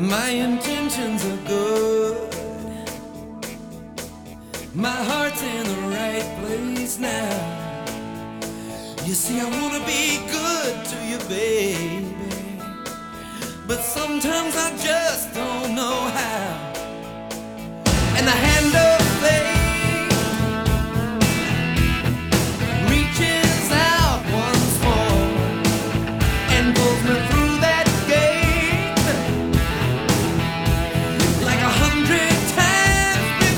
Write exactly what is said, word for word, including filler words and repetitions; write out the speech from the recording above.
My intentions are good. My heart's in the right place now. You see, I wanna be good to you, baby, but sometimes I just don't know how.